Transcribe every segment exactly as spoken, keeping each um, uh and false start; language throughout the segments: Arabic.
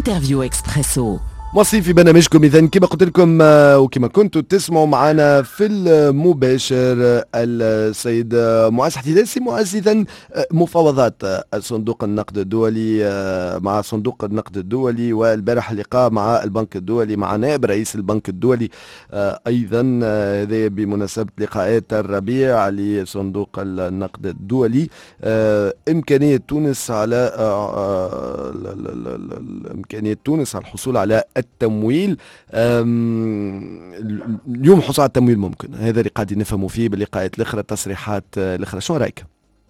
انترفيو اكسبريسو. مواصلين في برنامجكم إذن كما قلت لكم وكما كنتوا تسمعوا معنا في المباشر السيد معز حديدة. سي معز، إذن مفاوضات صندوق النقد الدولي مع صندوق النقد الدولي والبارح اللقاء مع البنك الدولي مع نائب رئيس البنك الدولي أيضا، هذا بمناسبة لقاءات الربيع لصندوق النقد الدولي. إمكانية تونس على إمكانية تونس على الحصول على التمويل. اليوم حصول على التمويل ممكن، هذا اللي قاعدين نفهموا فيه باللقاءات الاخرى، التصريحات الاخرى. شو رايك؟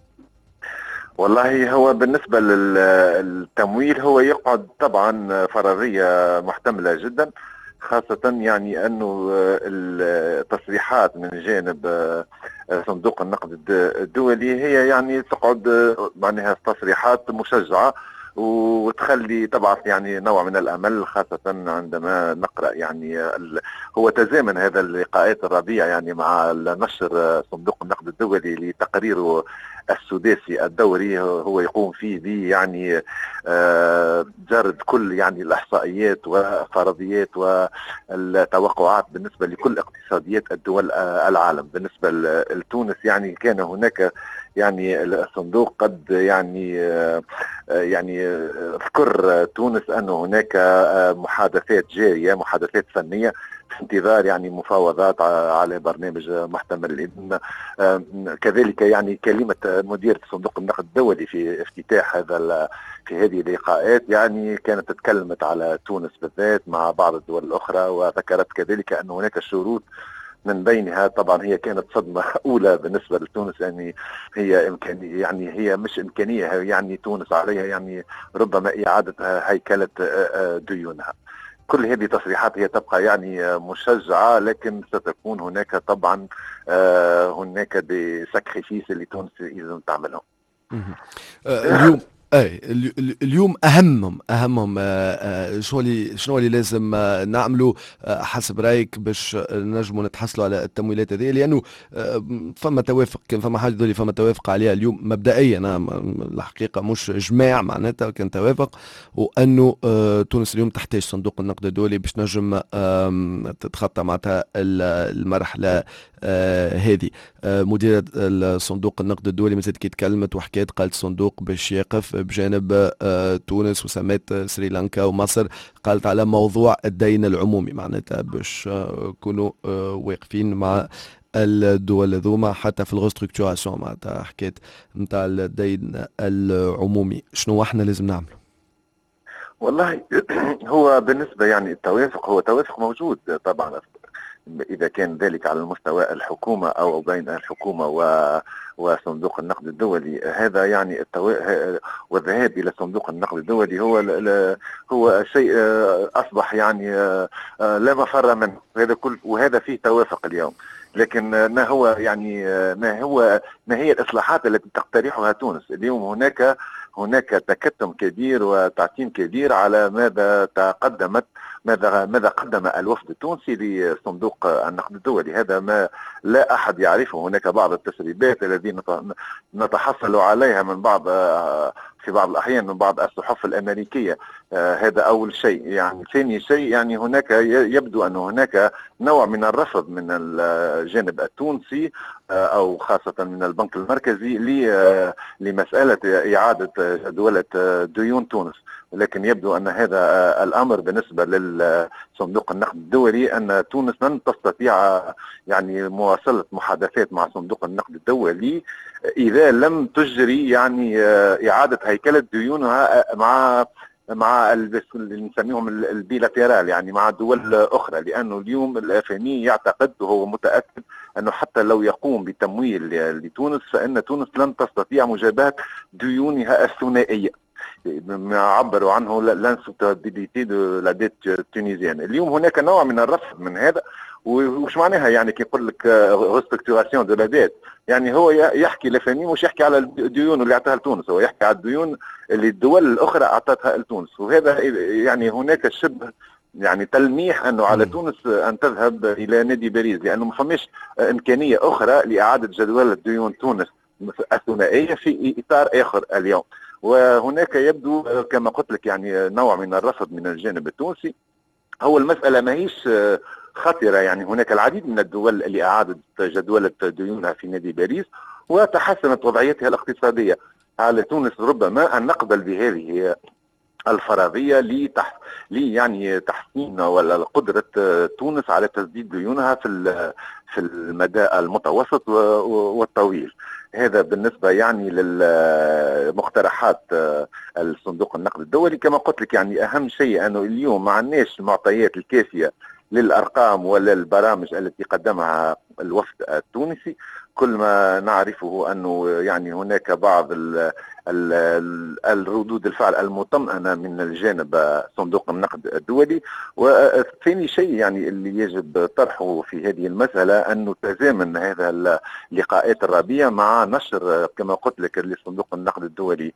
والله هو بالنسبه للتمويل هو يقعد طبعا فرضيه محتمله جدا، خاصه يعني انه التصريحات من جانب صندوق النقد الدولي هي يعني تقعد معناها تصريحات مشجعه وتخلي طبعا يعني نوع من الامل، خاصه عندما نقرا يعني هو تزامن هذا اللقاءات الربيع يعني مع نشر صندوق النقد الدولي لتقريره السداسي الدوري، هو يقوم فيه ب يعني جرد كل يعني الاحصائيات والفرضيات والتوقعات بالنسبه لكل اقتصاديات الدول العالم. بالنسبه لتونس يعني كان هناك يعني الصندوق قد يعني يعني اذكر تونس أن هناك محادثات جارية، محادثات فنية في انتظار يعني مفاوضات على برنامج محتمل. كذلك يعني كلمة مدير صندوق النقد الدولي في افتتاح هذا في هذه اللقاءات يعني كانت تتكلمت على تونس بالذات مع بعض الدول الأخرى، وذكرت كذلك أن هناك شروط من بينها طبعا هي كانت صدمة أولى بالنسبة لتونس، يعني هي إمكانية يعني هي مش إمكانية يعني تونس عليها يعني ربما إعادة هيكلة ديونها. كل هذه تصريحات هي تبقى يعني مشجعة، لكن ستكون هناك طبعا هناك دي ساكريفيس اللي تونس إذا تعملهم. اليوم اي اليوم اهمهم اهمهم شو اللي شنو اللي لازم نعملوا حسب رايك باش نجموا نتحصلوا على التمويلات هذه، لانه فما توافق، كان فما حاجه دولي فما توافق عليها اليوم مبدئيا، الحقيقه مش اجماع معناتها، كان توافق وانه تونس اليوم تحتاج صندوق النقد الدولي باش نجم تتخطى معناتها المرحله هذه. مديرة الصندوق النقد الدولي مازالت كي تكلمت وحكيت، قالت الصندوق باش يقف بجانب تونس وسميت سريلانكا ومصر، قالت على موضوع الدين العمومي معناتها باش يكونوا واقفين مع الدول ذوما حتى في الغستركتوراسيون معناتها حكيت نتاع الدين العمومي. شنو احنا لازم نعمله؟ والله هو بالنسبة يعني التوافق هو توافق موجود طبعا، إذا كان ذلك على المستوى الحكومة أو بين الحكومة و وصندوق النقد الدولي، هذا يعني التو... والذهاب إلى صندوق النقد الدولي هو ل... هو شيء أصبح يعني لا مفر منه، هذا كل وهذا فيه توافق اليوم. لكن ما هو يعني ما هو ما هي الإصلاحات التي تقترحها تونس اليوم؟ هناك هناك تكتم كبير وتعتيم كبير على ماذا تقدمت ماذا ماذا قدم الوفد التونسي لصندوق النقد الدولي. هذا ما لا أحد يعرفه. هناك بعض التسريبات التي نتحصل عليها من بعض في بعض الأحيان من بعض الصحف الأمريكية. آه هذا أول شيء. يعني ثاني شيء يعني هناك يبدو أن هناك نوع من الرفض من الجانب التونسي آه أو خاصة من البنك المركزي لمسألة إعادة جدولة ديون تونس. لكن يبدو أن هذا الأمر بالنسبة للصندوق النقد الدولي أن تونس لن تستطيع يعني مواصلة محادثات مع صندوق النقد الدولي إذا لم تجري يعني إعادة هيكلة ديونها مع مع اللي نسميهم البيلاتيرال يعني مع دول أخرى، لأنه اليوم الاف ام اي يعتقد وهو متأكد أنه حتى لو يقوم بتمويل لتونس فإن تونس لن تستطيع مجابهة ديونها الثنائية، ما عبروا عنه لانسوتابيليتي دو لا ديت تونيزيان. اليوم هناك نوع من الرفض من هذا. وش معناها يعني كي يقول لك ريستركتوراسيون دو لا ديت؟ يعني هو يحكي لفني مش يحكي على الديون اللي اعطاها لتونس، هو يحكي على الديون اللي الدول الاخرى اعطتها لتونس. وهذا يعني هناك شبه يعني تلميح انه على تونس ان تذهب الى نادي باريس، لانه ما فماش امكانيه اخرى لاعاده جدول الديون تونس الثنائيه في اطار اخر اليوم. وهناك يبدو كما قلت لك يعني نوع من الرفض من الجانب التونسي. هو المسألة ماهيش خطرة، يعني هناك العديد من الدول اللي أعادت جدولة ديونها في نادي باريس وتحسنت وضعيتها الاقتصادية. على تونس ربما أن نقبل بهذه الفرضية لتح... لي يعني تحسين ولا قدرة تونس على تسديد ديونها في في المدى المتوسط والطويل. هذا بالنسبة يعني للمقترحات الصندوق النقد الدولي. كما قلت لك يعني أهم شيء أنه اليوم ما عندناش المعطيات الكافية للأرقام ولا البرامج التي قدمها الوفد التونسي. كل ما نعرفه أنه يعني هناك بعض ال الردود الفعل المطمئنة من الجانب صندوق النقد الدولي. وثاني شيء يعني اللي يجب طرحه في هذه المسألة أنه تزامن هذا اللقاءات الربيع مع نشر كما قلت لك لصندوق النقد الدولي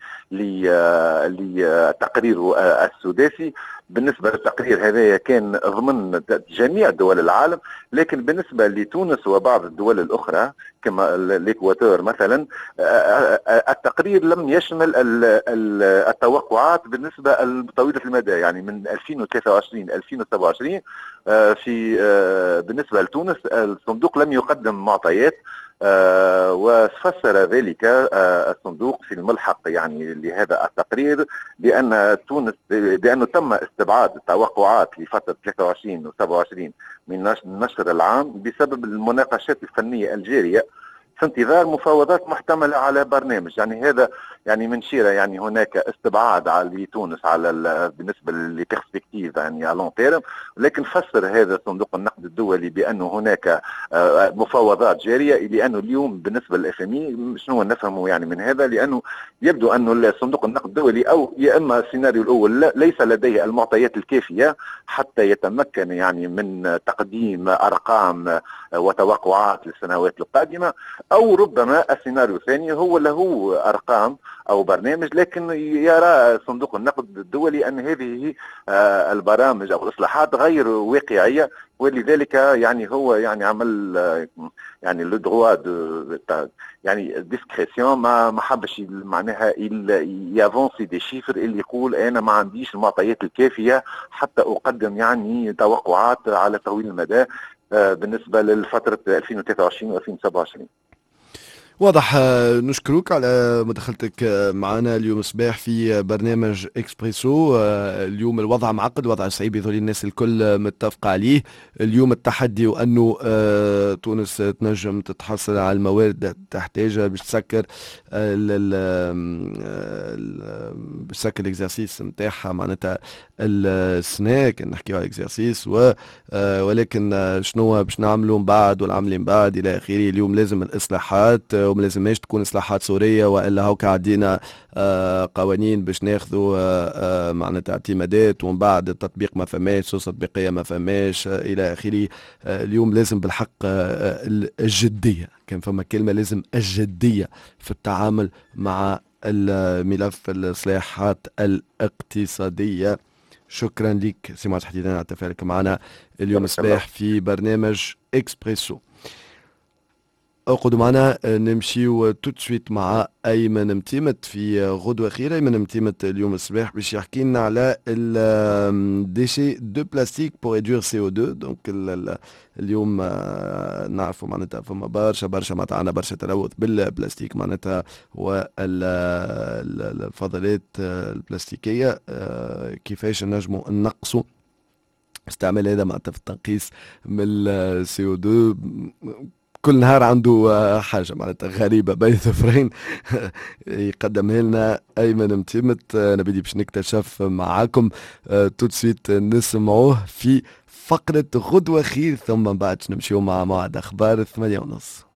لتقريره السداسي. بالنسبة للتقرير هذا كان ضمن جميع دول العالم، لكن بالنسبة لتونس وبعض الدول الأخرى كما الإكواتور مثلا التقرير لم يشمل التوقعات بالنسبة طويلة المدى، يعني من ألفين وثلاثة وعشرين ألفين وسبعة وعشرين في بالنسبة لتونس الصندوق لم يقدم معطيات. آه وفسر ذلك آه الصندوق في الملحق يعني لهذا التقرير بأن تونس بأنه تم استبعاد التوقعات لفترة ثلاثة وعشرين وسبعة وعشرين من نشر العام بسبب المناقشات الفنية الجارية في انتظار مفاوضات محتملة على برنامج. يعني هذا يعني من شيرة يعني هناك استبعاد على تونس على بالنسبة لبرسبكتيف يعني على لون تيرم، لكن فسر هذا صندوق النقد الدولي بأنه هناك مفاوضات جارية. لأنه اليوم بالنسبة للاف ام اي شنو نفهمه يعني من هذا، لأنه يبدو أنه صندوق النقد الدولي أو يا إما السيناريو الأول ليس لديه المعطيات الكافية حتى يتمكن يعني من تقديم أرقام وتوقعات للسنوات القادمة، أو ربما السيناريو الثاني هو له أرقام أو برنامج لكن يرى صندوق النقد الدولي أن هذه البرامج أو الإصلاحات غير واقعية، ولذلك يعني هو يعني عمل يعني لو دروا يعني ديسكريسيون ما ما حبش معناها يافونسي دي شيفر اللي يقول أنا ما عنديش المعطيات الكافية حتى أقدم يعني توقعات على طويل المدى بالنسبة للفترة ألفين وثلاثة وعشرين وألفين وسبعة وعشرين. واضح. نشكرك على مداخلتك معنا اليوم صباح في برنامج اكسبريسو. اليوم الوضع معقد، وضع صعيب يظل الناس الكل متفق عليه. اليوم التحدي وأنه تونس تنجم تتحصل على الموارد تحتاجها باش تسكر باش تسكر الاكزرسيس نتاعها معناتها السنة. كان نحكيو على الاكزرسيس و ولكن شنو باش نعملوا من بعد والعمل من بعد الى اخره. اليوم لازم الاصلاحات وما لازمش تكون اصلاحات سوريه والا هوكا عدينا قوانين باش ناخذوا معناتها اعتمادات ومن بعد التطبيق ما فماش، سلسله تطبيقيه ما فماش الى اخره. اليوم لازم بالحق الجديه، كان فما كلمه لازم الجديه في التعامل مع الملف الاصلاحات الاقتصاديه. شكرا لك سي معز حديدان على تفاعلك معنا اليوم الصباح في برنامج اكسبريسو. اقعدوا معنا نمشيو توت سويت مع ايمن متيمت في غدوه خير. ايمن متيمت اليوم الصباح باش يحكي لنا على الديشي دو بلاستيك بور ريدوير سي او دو. دونك اليوم نعرفوا معناتها فما برشا برشا معناتها عندنا برشا تلوث بالبلاستيك معناتها والفضلات البلاستيكيه. كيفاش نجموا نقصوا استعمال هذا معناتها في التنقيص من السي او دو. كل نهار عنده حاجة معناتها غريبة بين ظفرين يقدمها لنا أيمن متيمت. نبدي باش نكتشف معاكم توت سويت نسمعوه في فقرة غدوة خير، ثم بعد نمشيو مع موعد أخبار الثمانية ونص.